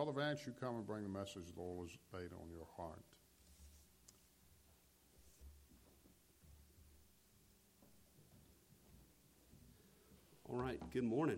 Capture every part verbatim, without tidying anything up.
Brother Vance, you come and bring the message the Lord has laid on your heart. All right, good morning.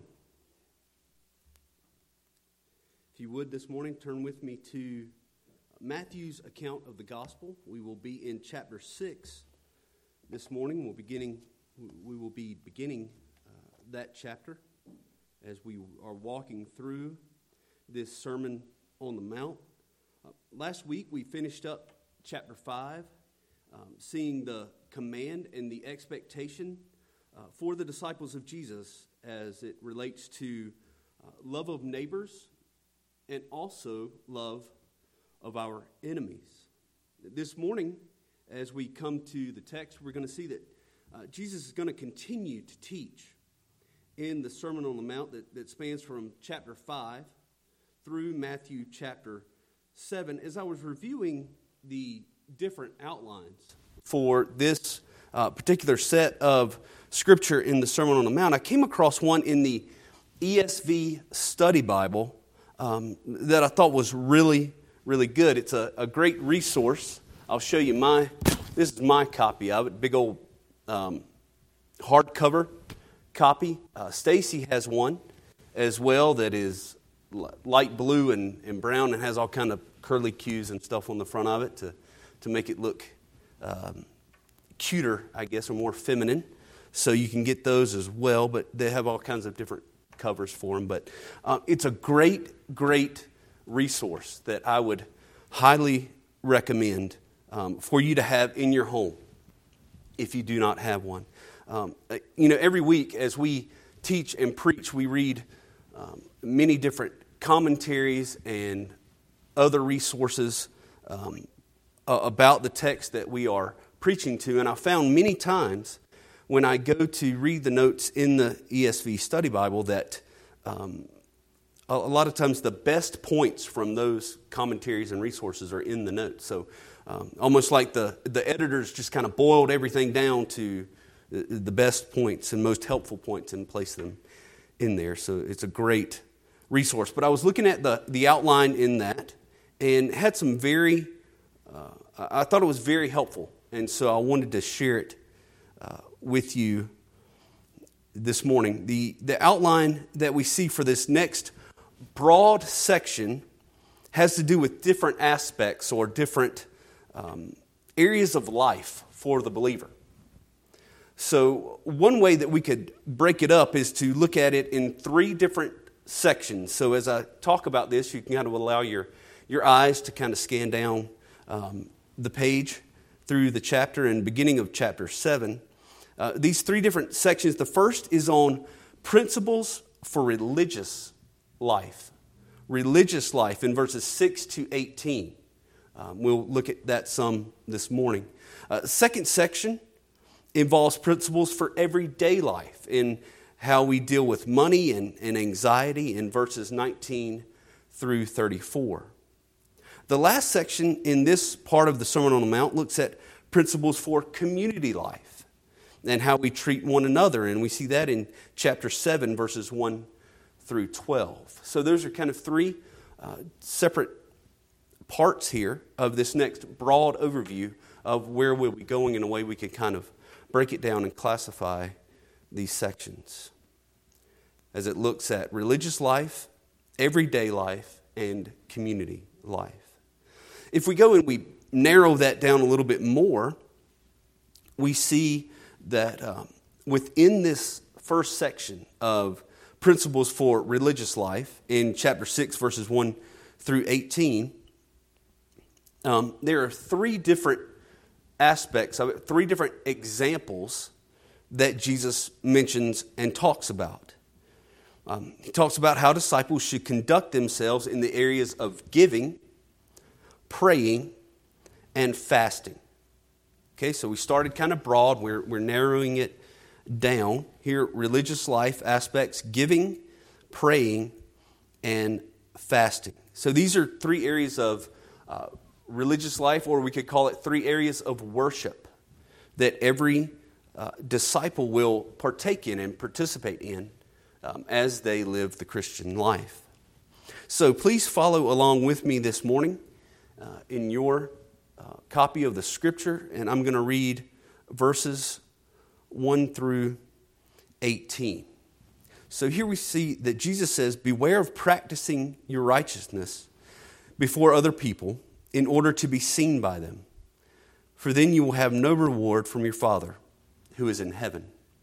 If you would this morning, turn with me to Matthew's account of the gospel. We will be in chapter six this morning. We'll beginning, we will be beginning uh, that chapter as we are walking through this Sermon on the Mount. Uh, last week we finished up chapter five, um, seeing the command and the expectation uh, for the disciples of Jesus as it relates to uh, love of neighbors and also love of our enemies. This morning, as we come to the text, we're going to see that uh, Jesus is going to continue to teach in the Sermon on the Mount that, that spans from chapter five through Matthew chapter seven. As I was reviewing the different outlines for this uh, particular set of scripture in the Sermon on the Mount, I came across one in the E S V Study Bible um, that I thought was really, really good. It's a, a great resource. I'll show you my, this is my copy of it, big old um, hardcover copy. Uh, Stacy has one as well that is light blue and, and brown and has all kind of curly cues and stuff on the front of it to, to make it look um, cuter, I guess, or more feminine. So you can get those as well, but they have all kinds of different covers for them. But uh, it's a great, great resource that I would highly recommend um, for you to have in your home if you do not have one. Um, you know, every week as we teach and preach, we read um, many different commentaries and other resources um, about the text that we are preaching to. And I found many times when I go to read the notes in the E S V Study Bible that um, a, a lot of times the best points from those commentaries and resources are in the notes. So um, almost like the, the editors just kind of boiled everything down to the, the best points and most helpful points and placed them in there. So it's a great resource. But I was looking at the, the outline in that and had some very, uh, I thought it was very helpful. And so I wanted to share it uh, with you this morning. The, the outline that we see for this next broad section has to do with different aspects or different um, areas of life for the believer. So one way that we could break it up is to look at it in three different sections. So as I talk about this, you can kind of allow your, your eyes to kind of scan down um, the page through the chapter and beginning of chapter seven. Uh, these three different sections. The first is on principles for religious life. Religious life in verses six to eighteen. Um, we'll look at that some this morning. Uh, second section involves principles for everyday life in how we deal with money and, and anxiety in verses nineteen through thirty-four. The last section in this part of the Sermon on the Mount looks at principles for community life and how we treat one another. And we see that in chapter seven, verses one through twelve. So those are kind of three uh, separate parts here of this next broad overview of where we'll be going in a way we can kind of break it down and classify these sections as it looks at religious life, everyday life, and community life. If we go and we narrow that down a little bit more, we see that um, within this first section of principles for religious life in chapter six, verses one through eighteen, um, there are three different aspects of it, three different examples that Jesus mentions and talks about. Um, he talks about how disciples should conduct themselves in the areas of giving, praying, and fasting. Okay, so we started kind of broad. We're, we're narrowing it down. Here, religious life aspects, giving, praying, and fasting. So these are three areas of uh, religious life, or we could call it three areas of worship that every uh, disciple will partake in and participate in um, as they live the Christian life. So please follow along with me this morning uh, in your uh, copy of the scripture, and I'm going to read verses one through eighteen. So here we see that Jesus says, "Beware of practicing your righteousness before other people in order to be seen by them, for then you will have no reward from your Father who is in heaven.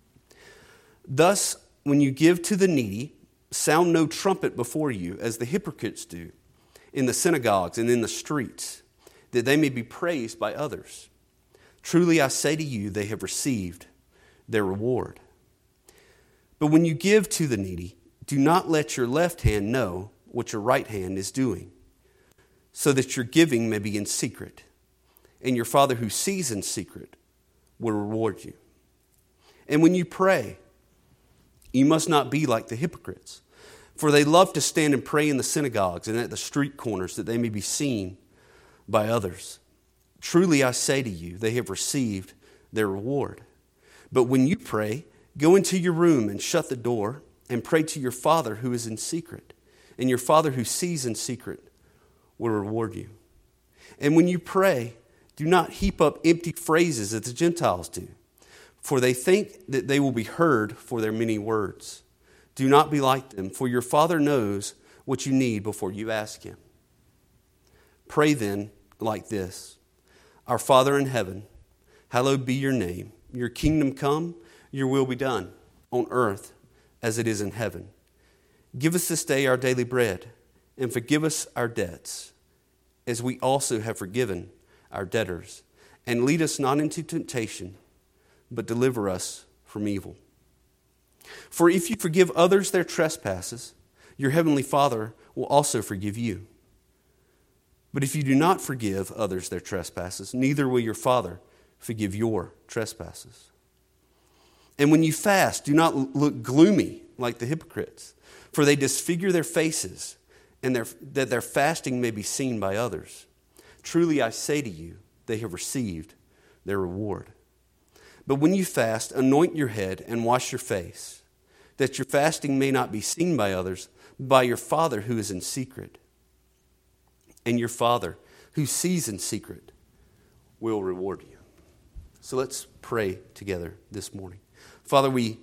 Thus, when you give to the needy, sound no trumpet before you, as the hypocrites do in the synagogues and in the streets, that they may be praised by others. Truly I say to you, they have received their reward. But when you give to the needy, do not let your left hand know what your right hand is doing, so that your giving may be in secret, and your Father who sees in secret will reward you. And when you pray, you must not be like the hypocrites, for they love to stand and pray in the synagogues and at the street corners, that they may be seen by others. Truly I say to you, they have received their reward. But when you pray, go into your room and shut the door and pray to your Father who is in secret, and your Father who sees in secret will reward you. And when you pray, do not heap up empty phrases as the Gentiles do, for they think that they will be heard for their many words. Do not be like them, for your Father knows what you need before you ask Him. Pray then like this: Our Father in heaven, hallowed be your name. Your kingdom come, your will be done, on earth as it is in heaven. Give us this day our daily bread, and forgive us our debts, as we also have forgiven our debtors. And lead us not into temptation, but deliver us from evil. For if you forgive others their trespasses, your heavenly Father will also forgive you. But if you do not forgive others their trespasses, neither will your Father forgive your trespasses. And when you fast, do not look gloomy like the hypocrites, for they disfigure their faces, and their, that their fasting may be seen by others. Truly I say to you, they have received their reward. But when you fast, anoint your head and wash your face, that your fasting may not be seen by others, but by your Father who is in secret. And your Father who sees in secret will reward you." So let's pray together this morning. Father, we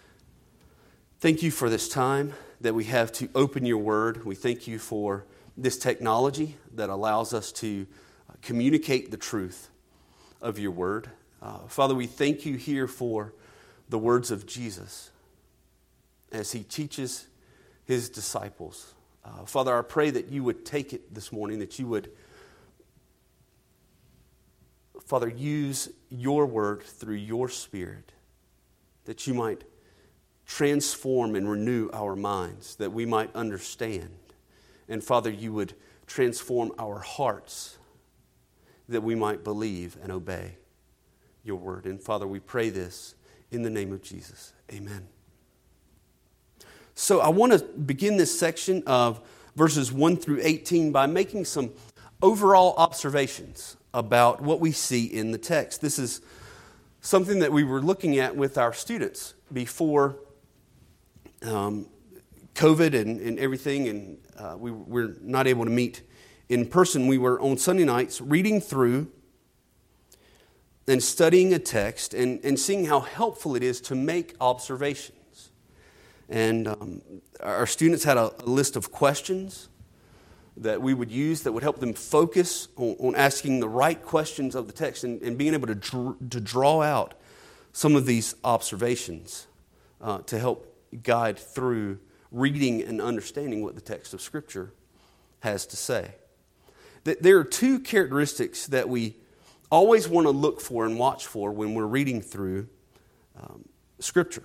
thank you for this time that we have to open your word. We thank you for this technology that allows us to communicate the truth of your word. Uh, Father, we thank you here for the words of Jesus as he teaches his disciples. Uh, Father, I pray that you would take it this morning, that you would, Father, use your word through your Spirit, that you might transform and renew our minds, that we might understand. And Father, you would transform our hearts, that we might believe and obey your word. And Father, we pray this in the name of Jesus. Amen. So I want to begin this section of verses one through eighteen by making some overall observations about what we see in the text. This is something that we were looking at with our students before um, COVID and, and everything, and uh, we were not able to meet in person. We were on Sunday nights reading through and studying a text and, and seeing how helpful it is to make observations. And um, our students had a, a list of questions that we would use that would help them focus on, on asking the right questions of the text and, and being able to, dr- to draw out some of these observations uh, to help guide through reading and understanding what the text of Scripture has to say. That there are two characteristics that we always want to look for and watch for when we're reading through um, Scripture.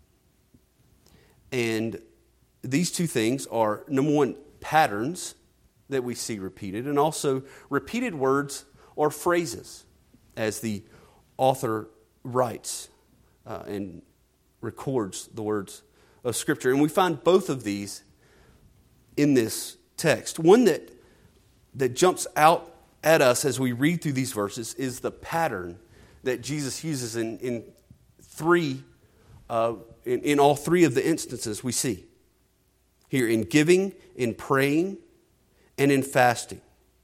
And these two things are, number one, patterns that we see repeated, and also repeated words or phrases as the author writes uh, and records the words of Scripture. And we find both of these in this text. One that, that jumps out at us as we read through these verses is the pattern that Jesus uses in, in three uh, in, in all three of the instances we see. here in giving, in praying, and in fasting.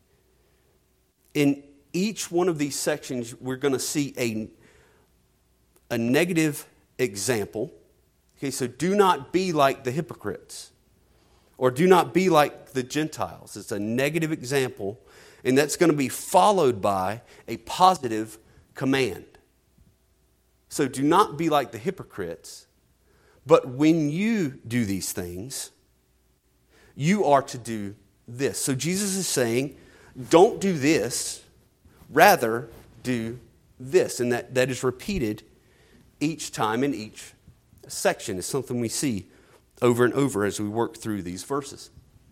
In each one of these sections, we're going to see a, a negative example. Okay, so do not be like the hypocrites, or do not be like the Gentiles. It's a negative example, and that's going to be followed by a positive command. So do not be like the hypocrites, but when you do these things, you are to do this. So Jesus is saying, don't do this, rather do this. And that, that is repeated each time in each section. It's something we see over and over as we work through these verses.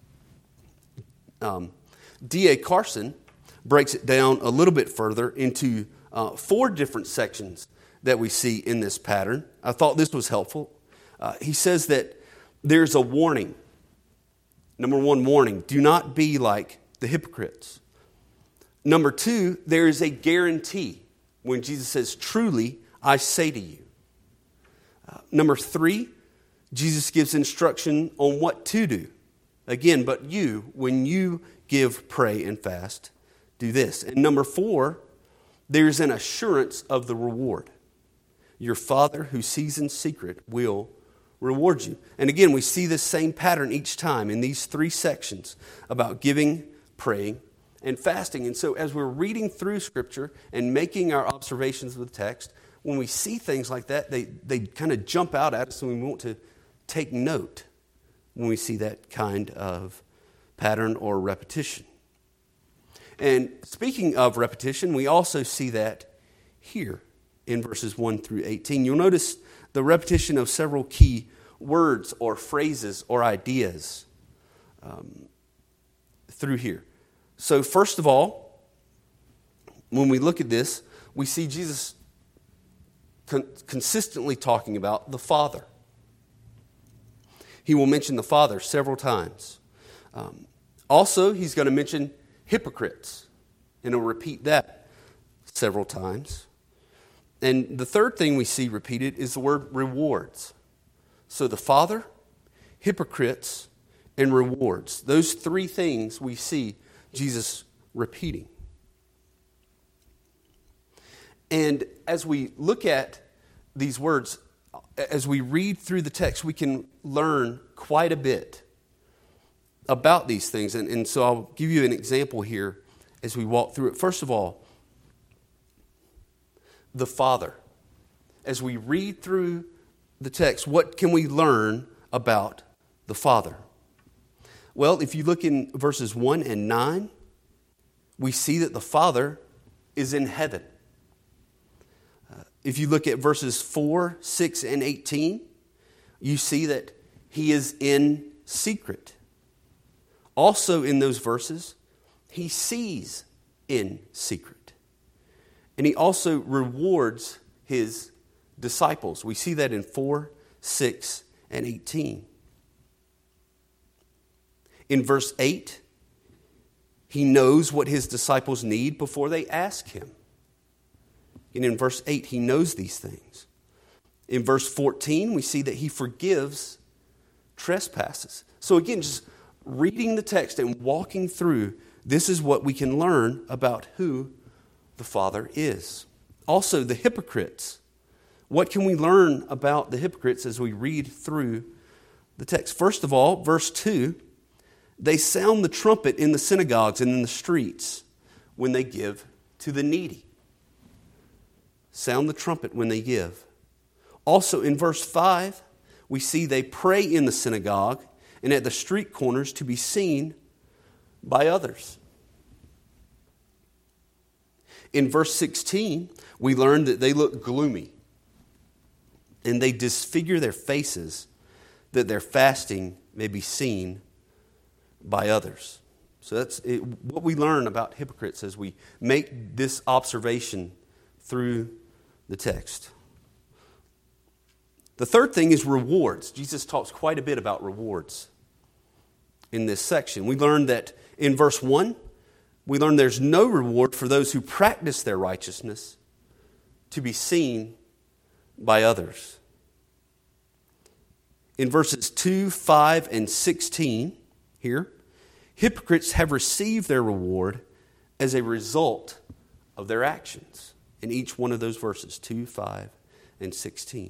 Um, D A Carson breaks it down a little bit further into uh, four different sections that we see in this pattern. I thought this was helpful. Uh, he says that there's a warning. Number one, warning. Do not be like the hypocrites. Number two, there is a guarantee when Jesus says, truly, I say to you. Uh, number three, Jesus gives instruction on what to do. Again, but you, when you give, pray, and fast, do this. And number four, there's an assurance of the reward. Your Father who sees in secret will reward you. And again, we see this same pattern each time in these three sections about giving, praying, and fasting. And so as we're reading through Scripture and making our observations of the text, when we see things like that, they, they kind of jump out at us, and we want to take note when we see that kind of pattern or repetition. And speaking of repetition, we also see that here in verses one through eighteen. You'll notice the repetition of several key words or phrases or ideas um, through here. So first of all, when we look at this, we see Jesus con- consistently talking about the Father. He will mention the Father several times. Um, also, he's going to mention hypocrites, and he'll repeat that several times. And the third thing we see repeated is the word rewards. So the Father, hypocrites, and rewards. Those three things we see Jesus repeating. And as we look at these words, as we read through the text, we can learn quite a bit about these things. And, and so I'll give you an example here as we walk through it. First of all, the Father. As we read through the text, what can we learn about the Father? Well, if you look in verses one and nine, we see that the Father is in heaven. Uh, if you look at verses four, six, and eighteen, you see that he is in secret. Also in those verses, he sees in secret. And he also rewards his disciples. We see that in four, six, and eighteen. In verse eight, he knows what his disciples need before they ask him. And in verse eight, he knows these things. In verse fourteen, we see that he forgives trespasses. So again, just reading the text and walking through, this is what we can learn about who the Father is. Also, the hypocrites. What can we learn about the hypocrites as we read through the text? First of all, verse two, they sound the trumpet in the synagogues and in the streets when they give to the needy. Sound the trumpet when they give. Also, in verse five, we see they pray in the synagogue and at the street corners to be seen by others. In verse sixteen, we learn that they look gloomy and they disfigure their faces that their fasting may be seen by others. So that's it, what we learn about hypocrites as we make this observation through the text. The third thing is rewards. Jesus talks quite a bit about rewards in this section. We learn that in verse one, we learn there's no reward for those who practice their righteousness to be seen by others. in verses two, five, and sixteen here, hypocrites have received their reward as a result of their actions. In each one of those verses, two, five, and sixteen.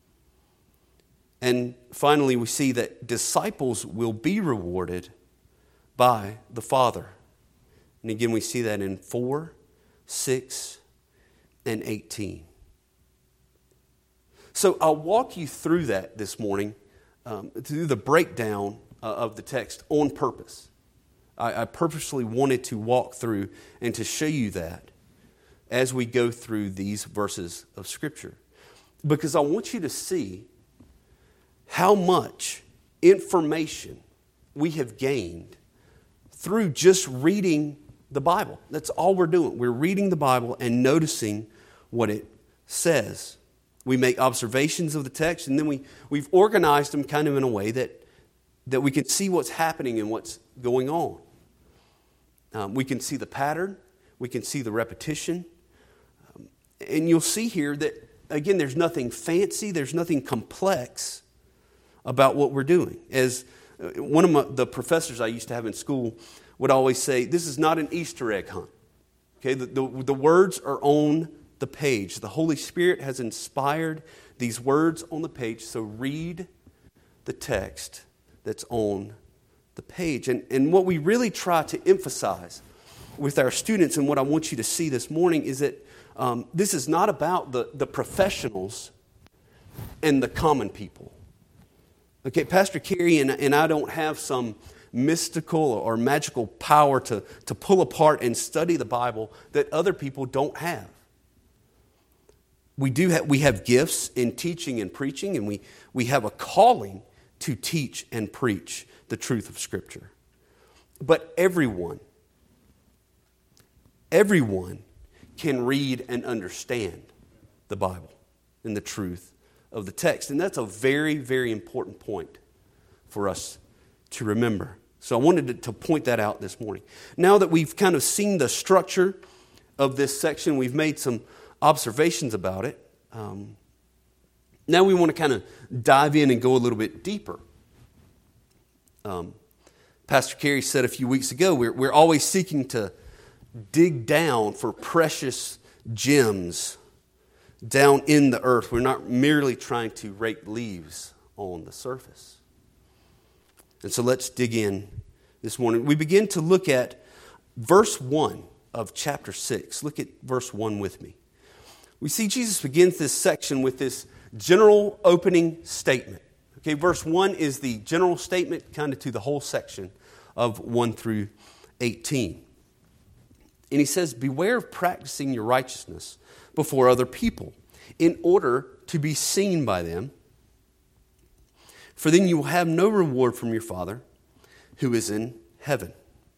And finally, we see that disciples will be rewarded by the Father. And again, we see that in four, six, and eighteen. So I'll walk you through that this morning, um, through the breakdown uh, of the text on purpose. I, I purposely wanted to walk through and to show you that as we go through these verses of Scripture. Because I want you to see how much information we have gained through just reading the Bible. That's all we're doing. We're reading the Bible and noticing what it says. We make observations of the text, and then we, we've organized them kind of in a way that, that we can see what's happening and what's going on. Um, we can see the pattern. We can see the repetition. Um, and you'll see here that, again, there's nothing fancy. There's nothing complex about what we're doing. As uh, one of my, the professors I used to have in school would always say, this is not an Easter egg hunt. Okay, the, the, the words are on the page. The Holy Spirit has inspired these words on the page, so read the text that's on the page. And, and what we really try to emphasize with our students, and what I want you to see this morning, is that um, this is not about the, the professionals and the common people. Okay, Pastor Kerry and, and I don't have some mystical or magical power to, to pull apart and study the Bible that other people don't have. We do have, we have gifts in teaching and preaching, and we, we have a calling to teach and preach the truth of Scripture. But everyone, everyone can read and understand the Bible and the truth of the text. And that's a very, very important point for us to remember. So I wanted to, to point that out this morning. Now that we've kind of seen the structure of this section, we've made some observations about it. Um, now we want to kind of dive in and go a little bit deeper. Um, Pastor Kerry said a few weeks ago, we're, we're always seeking to dig down for precious gems down in the earth. We're not merely trying to rake leaves on the surface. And so let's dig in this morning. We begin to look at verse one of chapter six. Look at verse one with me. We see Jesus begins this section with this general opening statement. Okay, verse one is the general statement kind of to the whole section of one through eighteen. And he says, beware of practicing your righteousness before other people in order to be seen by them, for then you will have no reward from your Father who is in heaven.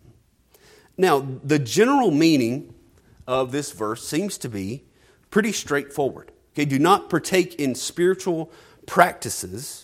Now, the general meaning of this verse seems to be pretty straightforward. Okay, do not partake in spiritual practices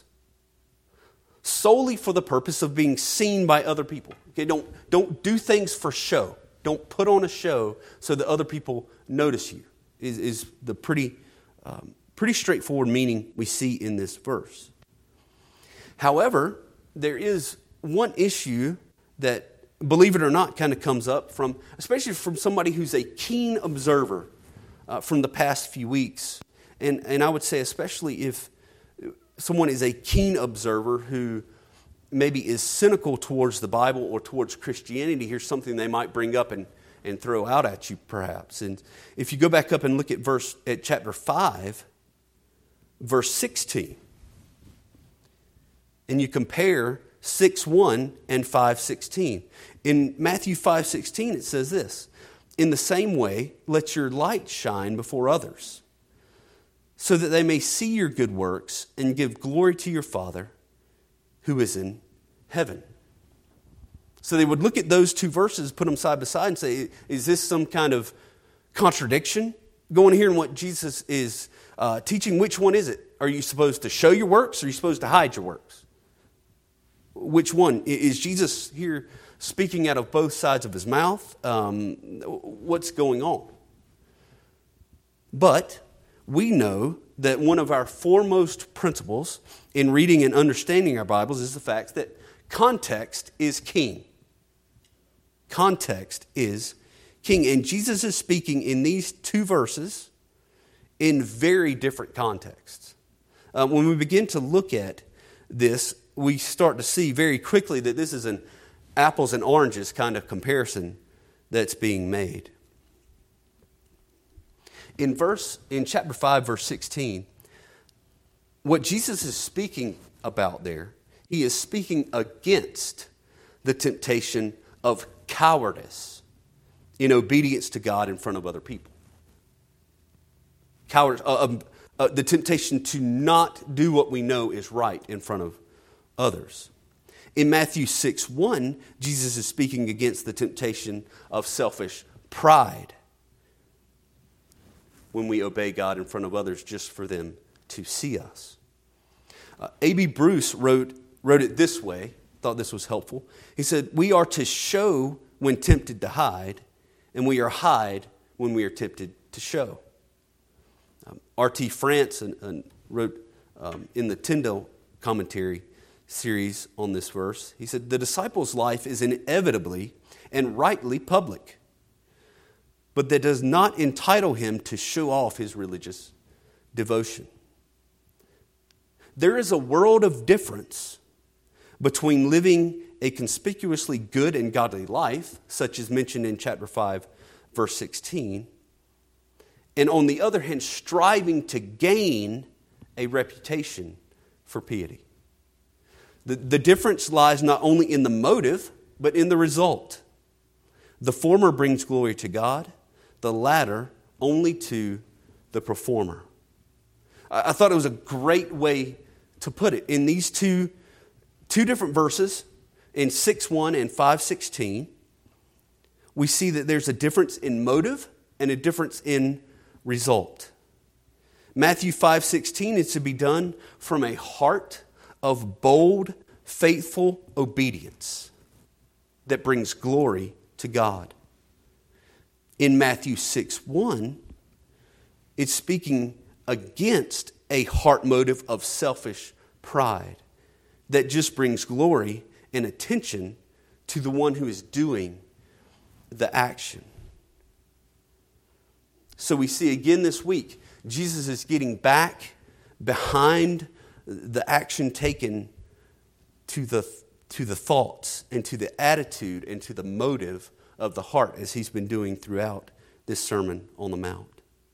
solely for the purpose of being seen by other people. Okay, don't, don't do things for show. Don't put on a show so that other people notice you, is, is the pretty, um, pretty straightforward meaning we see in this verse. However, there is one issue that, believe it or not, kind of comes up from, especially from somebody who's a keen observer uh, from the past few weeks. And, and I would say especially if someone is a keen observer who maybe is cynical towards the Bible or towards Christianity, here's something they might bring up and, and throw out at you perhaps. And if you go back up and look at verse at chapter five, verse sixteen, and you compare six one and five sixteen. In Matthew five sixteen, it says this, in the same way, let your light shine before others, so that they may see your good works and give glory to your Father who is in heaven. So they would look at those two verses, put them side by side, and say, is this some kind of contradiction going here in what Jesus is uh, teaching? Which one is it? Are you supposed to show your works, or are you supposed to hide your works? Which one? Is Jesus here speaking out of both sides of his mouth? Um, what's going on? But we know that one of our foremost principles in reading and understanding our Bibles is the fact that context is king. Context is king. And Jesus is speaking in these two verses in very different contexts. Uh, when we begin to look at this, we start to see very quickly that this is an apples and oranges kind of comparison that's being made. In verse, in chapter five, verse sixteen, what Jesus is speaking about there, he is speaking against the temptation of cowardice in obedience to God in front of other people. Cowardice, uh, um, uh, the temptation to not do what we know is right in front of others. In Matthew six one, Jesus is speaking against the temptation of selfish pride when we obey God in front of others just for them to see us. Uh, A B Bruce wrote, wrote it this way, thought this was helpful. He said, we are to show when tempted to hide, and we are hide when we are tempted to show. Um, R T France and, and wrote um, in the Tyndale commentary series on this verse, he said, the disciple's life is inevitably and rightly public, but that does not entitle him to show off his religious devotion. There is a world of difference between living a conspicuously good and godly life, such as mentioned in chapter five, verse sixteen, and on the other hand, striving to gain a reputation for piety. The, the difference lies not only in the motive, but in the result. The former brings glory to God, the latter only to the performer. I, I thought it was a great way to put it. In these two, two different verses, in six one and five sixteen, we see that there's a difference in motive and a difference in result. Matthew five sixteen is to be done from a heart of bold, faithful obedience that brings glory to God. In Matthew six one, it's speaking against a heart motive of selfish pride that just brings glory and attention to the one who is doing the action. So we see again this week, Jesus is getting back behind the action taken to the, to the thoughts and to the attitude and to the motive of the heart, as he's been doing throughout this Sermon on the Mount.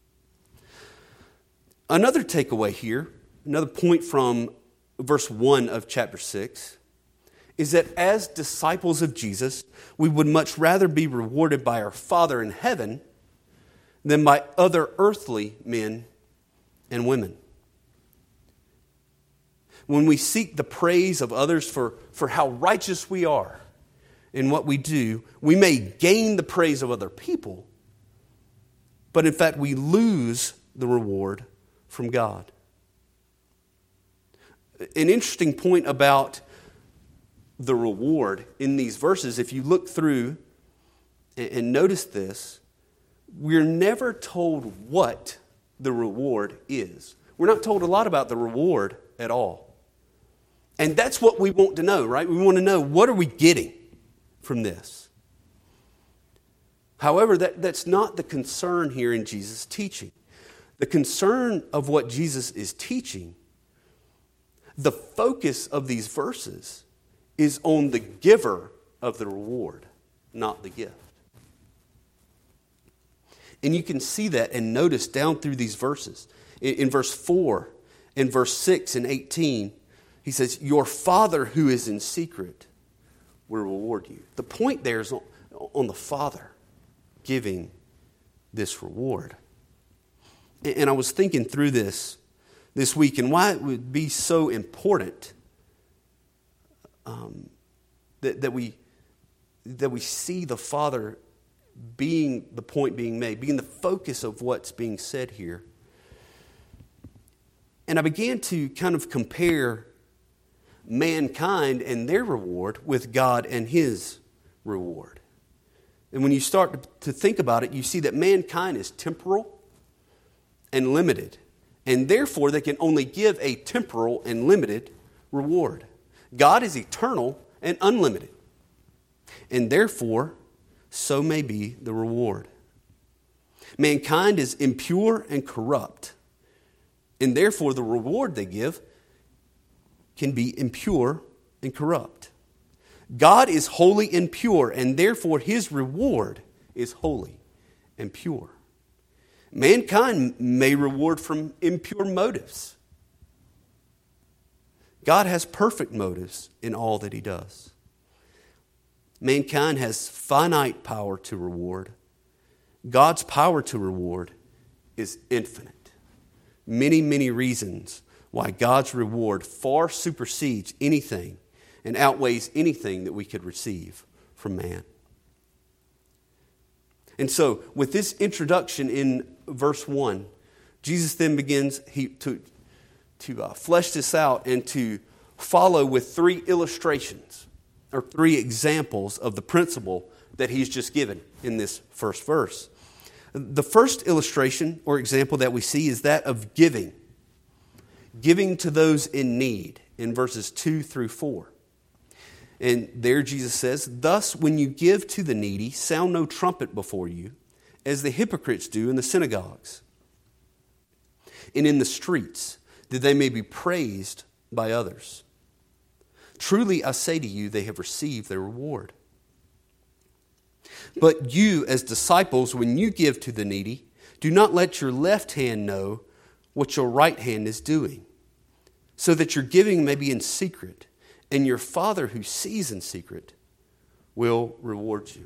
Another takeaway here, another point from verse one of chapter six, is that as disciples of Jesus, we would much rather be rewarded by our Father in heaven than by other earthly men and women. When we seek the praise of others for, for how righteous we are in what we do, we may gain the praise of other people, but in fact we lose the reward from God. An interesting point about the reward in these verses, if you look through and notice this, we're never told what the reward is. We're not told a lot about the reward at all. And that's what we want to know, right? We want to know, what are we getting from this? However, that, that's not the concern here in Jesus' teaching. The concern of what Jesus is teaching, the focus of these verses is on the giver of the reward, not the gift. And you can see that and notice down through these verses. In, in verse four, in verse six and eighteen, he says, your Father who is in secret will reward you. The point there is on, on the Father giving this reward. And, and I was thinking through this this week and why it would be so important um, that, that, we, that we see the Father being the point being made, being the focus of what's being said here. And I began to kind of compare mankind and their reward with God and his reward. And when you start to think about it, you see that mankind is temporal and limited and therefore they can only give a temporal and limited reward. God is eternal and unlimited, and therefore so may be the reward. Mankind is impure and corrupt, and therefore the reward they give can be impure and corrupt. God is holy and pure, and therefore his reward is holy and pure. Mankind may reward from impure motives. God has perfect motives in all that he does. Mankind has finite power to reward. God's power to reward is infinite. Many, many reasons why God's reward far supersedes anything and outweighs anything that we could receive from man. And so, with this introduction in verse one, Jesus then begins he, to, to uh, flesh this out and to follow with three illustrations or three examples of the principle that he's just given in this first verse. The first illustration or example that we see is that of giving. Giving to those in need in verses two through four. And there Jesus says, "Thus when you give to the needy, sound no trumpet before you, as the hypocrites do in the synagogues and in the streets, that they may be praised by others. Truly I say to you, they have received their reward. But you, as disciples, when you give to the needy, do not let your left hand know what your right hand is doing, so that your giving may be in secret, and your Father who sees in secret will reward you."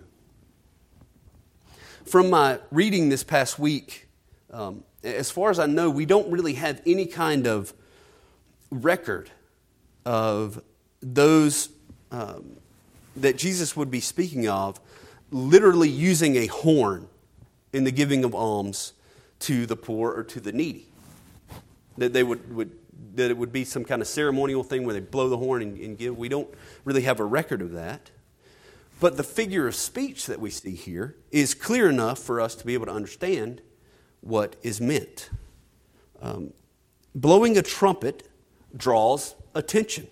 From my reading this past week, um, as far as I know, we don't really have any kind of record of those um, that Jesus would be speaking of literally using a horn in the giving of alms to the poor or to the needy. That they would, would that it would be some kind of ceremonial thing where they blow the horn and, and give. We don't really have a record of that. But the figure of speech that we see here is clear enough for us to be able to understand what is meant. Um, blowing a trumpet draws attention.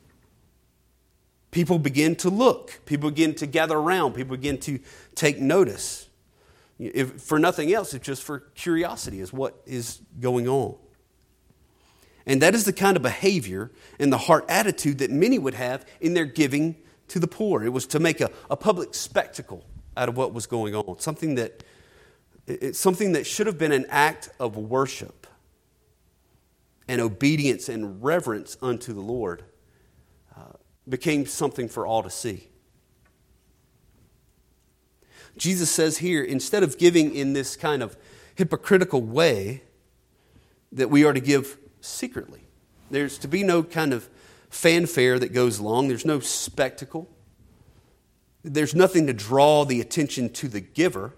People begin to look. People begin to gather around. People begin to take notice. If, for nothing else, it's just for curiosity is what is going on. And that is the kind of behavior and the heart attitude that many would have in their giving to the poor. It was to make a, a public spectacle out of what was going on. Something that, it's something that should have been an act of worship and obedience and reverence unto the Lord uh, became something for all to see. Jesus says here, instead of giving in this kind of hypocritical way, that we are to give secretly. There's to be no kind of fanfare that goes along. There's no spectacle. There's nothing to draw the attention to the giver.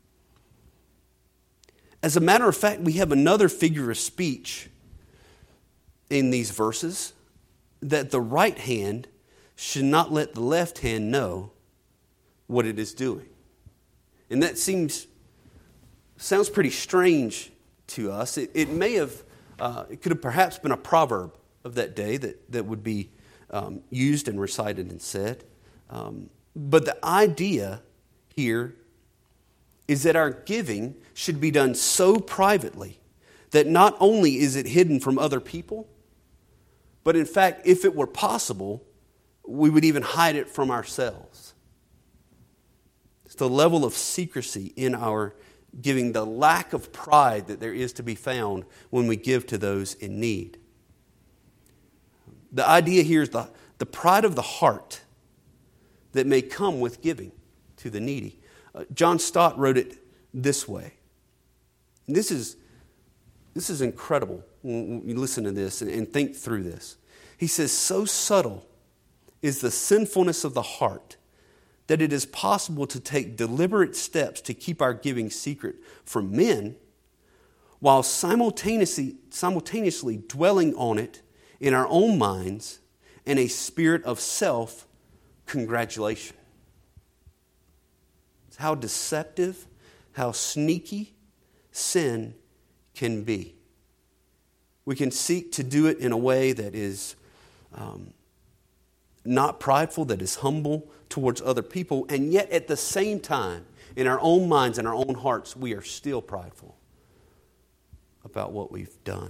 As a matter of fact, we have another figure of speech in these verses, that the right hand should not let the left hand know what it is doing. And that seems, sounds pretty strange to us. It, it may have Uh, it could have perhaps been a proverb of that day that, that would be um, used and recited and said. Um, but the idea here is that our giving should be done so privately that not only is it hidden from other people, but in fact, if it were possible, we would even hide it from ourselves. It's the level of secrecy in our giving, the lack of pride that there is to be found when we give to those in need. The idea here is the, the pride of the heart that may come with giving to the needy. Uh, John Stott wrote it this way. And this is, this is incredible when you listen to this and, and think through this. He says, "So subtle is the sinfulness of the heart that it is possible to take deliberate steps to keep our giving secret from men, while simultaneously, simultaneously dwelling on it in our own minds in a spirit of self-congratulation." It's how deceptive, how sneaky sin can be. We can seek to do it in a way that is um, not prideful, that is humble towards other people, and yet at the same time, in our own minds and our own hearts, we are still prideful about what we've done.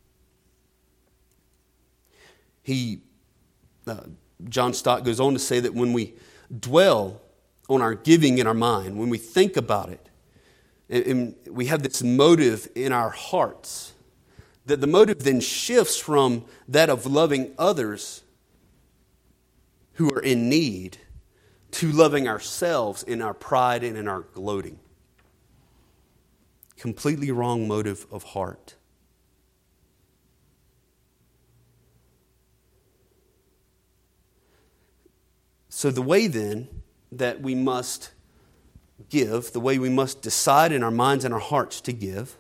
He, uh, John Stott goes on to say that when we dwell on our giving in our mind, when we think about it, and, and we have this motive in our hearts, that the motive then shifts from that of loving others who are in need to loving ourselves in our pride and in our gloating. Completely wrong motive of heart. So the way then that we must give, the way we must decide in our minds and our hearts to give,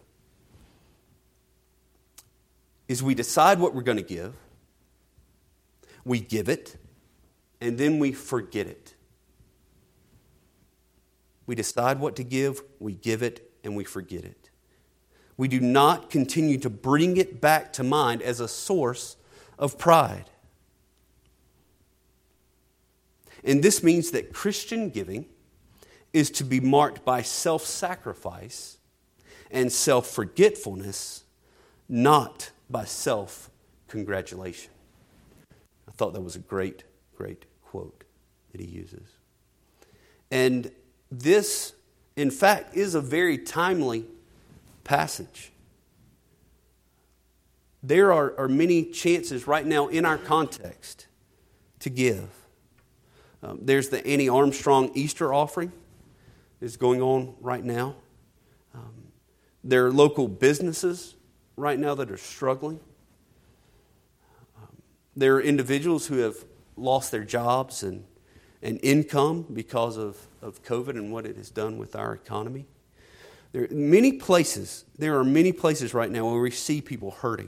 is we decide what we're going to give, we give it, and then we forget it. We decide what to give, we give it, and we forget it. We do not continue to bring it back to mind as a source of pride. And this means that Christian giving is to be marked by self-sacrifice and self-forgetfulness, not by self-congratulation. I thought that was a great, great quote that he uses. And this, in fact, is a very timely passage. There are, are many chances right now in our context to give. Um, there's the Annie Armstrong Easter offering is going on right now. Um, there are local businesses right now that are struggling. Um, there are individuals who have lost their jobs and, and income because of, of COVID and what it has done with our economy. There are many places, there are many places right now where we see people hurting.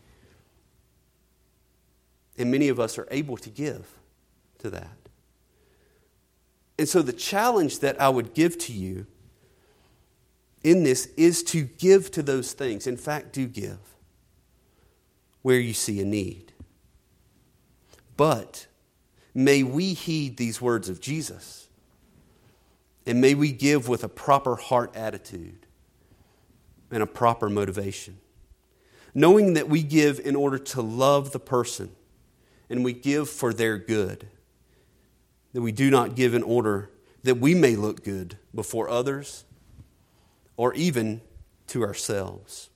And many of us are able to give to that. And so the challenge that I would give to you in this is to give to those things. In fact, do give where you see a need. But may we heed these words of Jesus, and may we give with a proper heart attitude and a proper motivation, knowing that we give in order to love the person and we give for their good, that we do not give in order that we may look good before others or even to ourselves.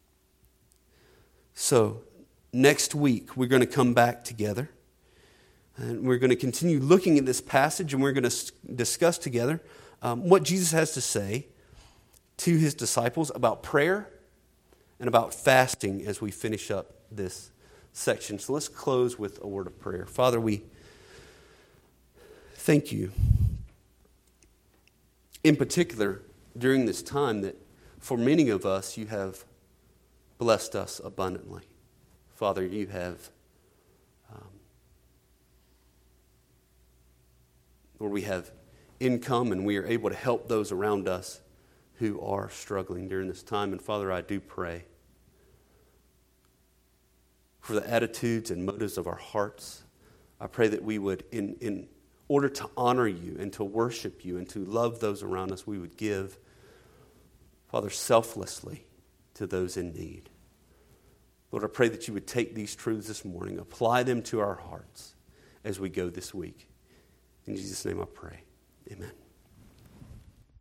So, next week we're going to come back together and we're going to continue looking at this passage, and we're going to discuss together um, what Jesus has to say to his disciples about prayer and about fasting as we finish up this section. So let's close with a word of prayer. Father, we thank you, in particular, during this time that for many of us, you have blessed us abundantly. Father, you have, um, Lord, we have income and we are able to help those around us who are struggling during this time. And Father, I do pray for the attitudes and motives of our hearts. I pray that we would, in, in order to honor you and to worship you and to love those around us, we would give, Father, selflessly to those in need. Lord, I pray that you would take these truths this morning, apply them to our hearts as we go this week. In Jesus' name I pray. Amen.